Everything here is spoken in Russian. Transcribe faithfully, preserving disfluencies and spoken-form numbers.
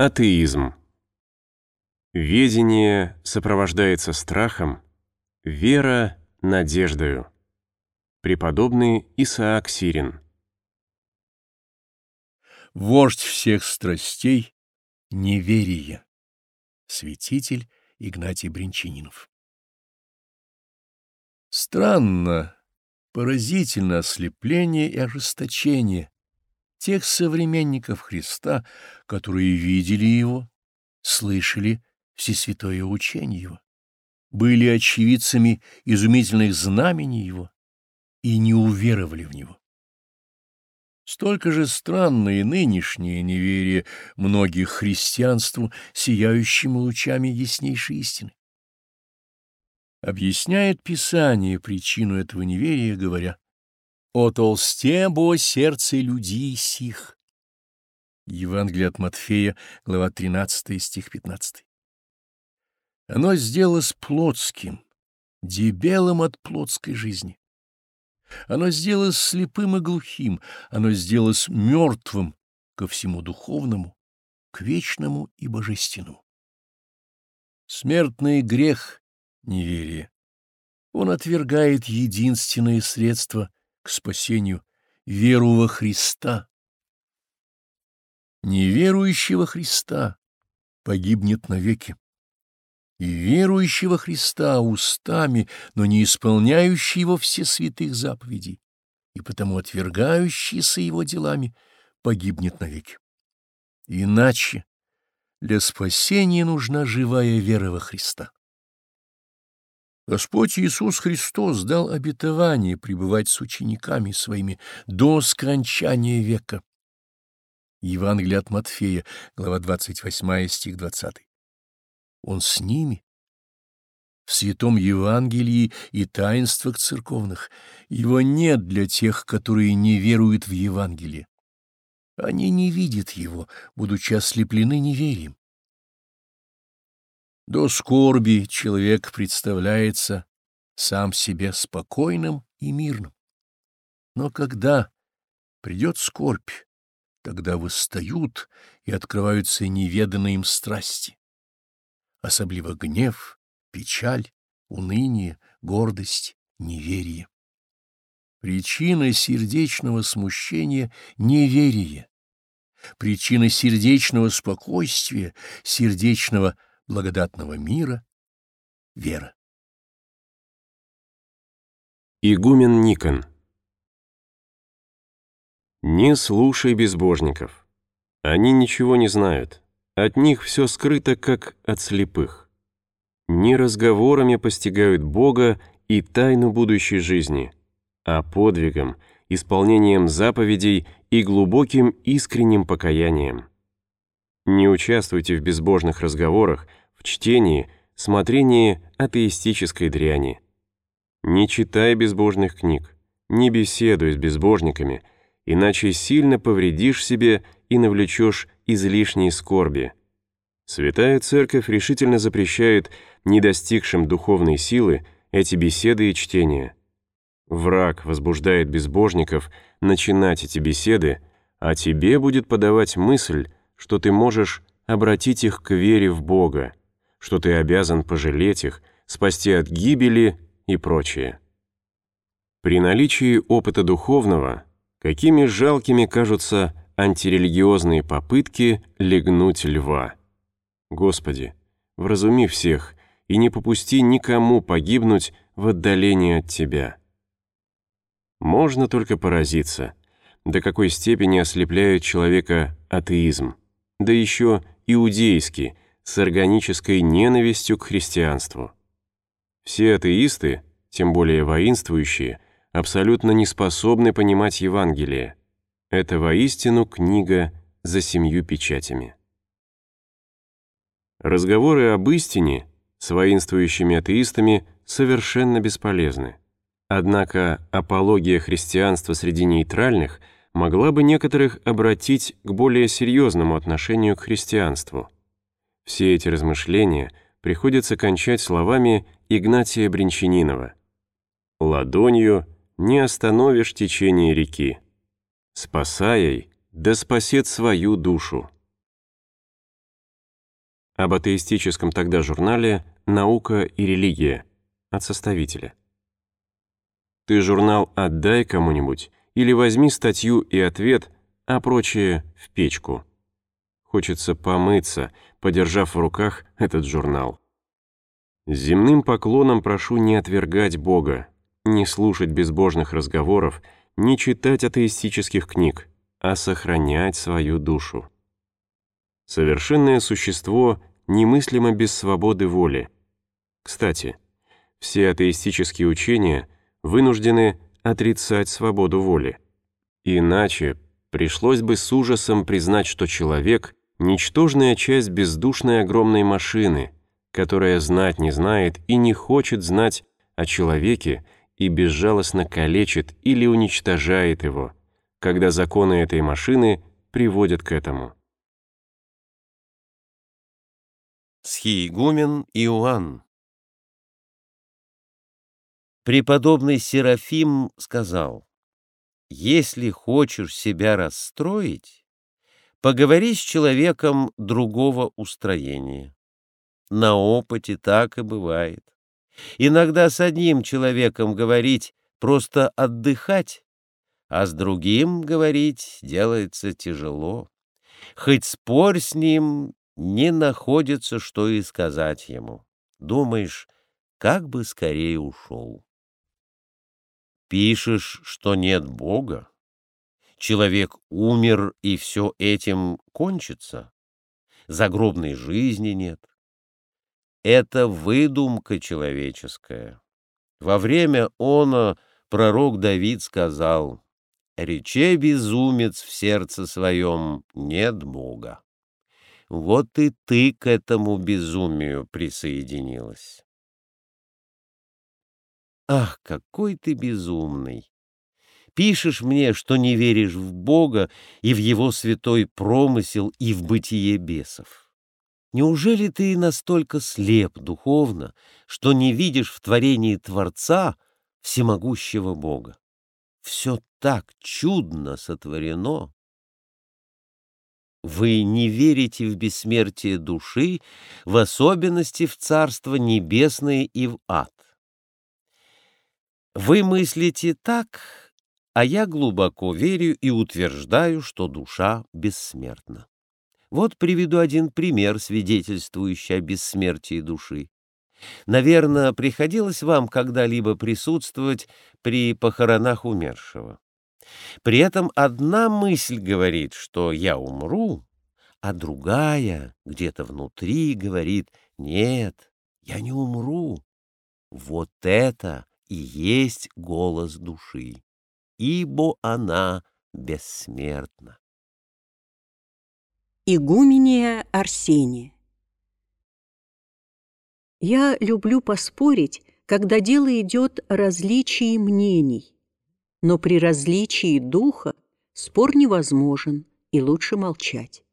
Атеизм. Ведение сопровождается страхом, вера — надеждою. Преподобный Исаак Сирин. Вождь всех страстей — неверие. Святитель Игнатий Бринчанинов. Странно, поразительно ослепление и ожесточение тех современников Христа, которые видели Его, слышали всесвятое учение Его, были очевидцами изумительных знамений Его и не уверовали в Него. Столько же странно и нынешнее неверие многих христианству, сияющему лучами яснейшей истины. Объясняет Писание причину этого неверия, говоря: «О толсте бо сердце людей сих». Евангелие от Матфея, глава тринадцатая, стих пятнадцатый. Оно сделалось плотским, дебелым от плотской жизни. Оно сделалось слепым и глухим, оно сделалось мертвым ко всему духовному, к вечному и божественному. Смертный грех — неверие. Он отвергает единственное средство к спасению — веру во Христа. Неверующий во Христа погибнет навеки. И верующий во Христа устами, но не исполняющий его все святых заповедей, и потому отвергающийся его делами, погибнет навеки. Иначе для спасения нужна живая вера во Христа. Господь Иисус Христос дал обетование пребывать с учениками своими до скончания века. Евангелие от Матфея, глава двадцать восьмая, стих двадцатый. Он с ними. В Святом Евангелии и таинствах церковных его нет для тех, которые не веруют в Евангелие. Они не видят его, будучи ослеплены неверием. До скорби человек представляется сам себе спокойным и мирным. Но когда придет скорбь, тогда восстают и открываются неведанные им страсти. Особливо гнев, печаль, уныние, гордость, неверие. Причина сердечного смущения — неверие. Причина сердечного спокойствия, сердечного благодатного мира — вера. Игумен Никон. Не слушай безбожников. Они ничего не знают. От них все скрыто, как от слепых. Не разговорами постигают Бога и тайну будущей жизни, а подвигом, исполнением заповедей и глубоким искренним покаянием. Не участвуйте в безбожных разговорах, в чтении, смотрении атеистической дряни. Не читай безбожных книг, не беседуй с безбожниками, иначе сильно повредишь себе и навлечешь излишней скорби. Святая Церковь решительно запрещает не достигшим духовной силы эти беседы и чтения. Враг возбуждает безбожников начинать эти беседы, а тебе будет подавать мысль, что ты можешь обратить их к вере в Бога, что ты обязан пожалеть их, спасти от гибели и прочее. При наличии опыта духовного, какими жалкими кажутся антирелигиозные попытки легнуть льва. Господи, вразуми всех и не попусти никому погибнуть в отдалении от Тебя. Можно только поразиться, до какой степени ослепляет человека атеизм, да еще иудейский, с органической ненавистью к христианству. Все атеисты, тем более воинствующие, абсолютно не способны понимать Евангелие. Это воистину книга за семью печатями. Разговоры об истине с воинствующими атеистами совершенно бесполезны. Однако апология христианства среди нейтральных могла бы некоторых обратить к более серьезному отношению к христианству. Все эти размышления приходится кончать словами Игнатия Бринчанинова: «Ладонью не остановишь течение реки. Спасай, да спасет свою душу». об атеистическом тогда журнале «Наука и религия» от составителя. Ты журнал отдай кому-нибудь или возьми статью и ответ, а прочее в печку. Хочется помыться, подержав в руках этот журнал. С земным поклоном прошу не отвергать Бога, не слушать безбожных разговоров, не читать атеистических книг, а сохранять свою душу. Совершенное существо немыслимо без свободы воли. Кстати, все атеистические учения вынуждены отрицать свободу воли. Иначе пришлось бы с ужасом признать, что человек — ничтожная часть бездушной огромной машины, которая знать не знает и не хочет знать о человеке и безжалостно калечит или уничтожает его, когда законы этой машины приводят к этому. Схиегумен Иоанн. Преподобный Серафим сказал: «Если хочешь себя расстроить, поговори с человеком другого устроения. На опыте так и бывает. Иногда с одним человеком говорить — просто отдыхать, а с другим говорить делается тяжело. Хоть спорь с ним, не находится, что и сказать ему. Думаешь, как бы скорее ушел. Пишешь, что нет Бога? Человек умер, и все этим кончится? Загробной жизни нет? Это выдумка человеческая. Во время оно пророк Давид сказал: «Рече безумец в сердце своем, нет Бога». Вот и ты к этому безумию присоединилась. Ах, какой ты безумный! Пишешь мне, что не веришь в Бога и в Его святой промысел и в бытие бесов. Неужели ты настолько слеп духовно, что не видишь в творении Творца всемогущего Бога? Все так чудно сотворено. Вы не верите в бессмертие души, в особенности в Царство Небесное и в ад. Вы мыслите так, а я глубоко верю и утверждаю, что душа бессмертна. Вот приведу один пример, свидетельствующий о бессмертии души. Наверное, приходилось вам когда-либо присутствовать при похоронах умершего. При этом одна мысль говорит, что я умру, а другая где-то внутри говорит: нет, я не умру. Вот это и есть голос души, ибо она бессмертна. Игумения Арсения. Я люблю поспорить, когда дело идет о различии мнений, но при различии духа спор невозможен и лучше молчать.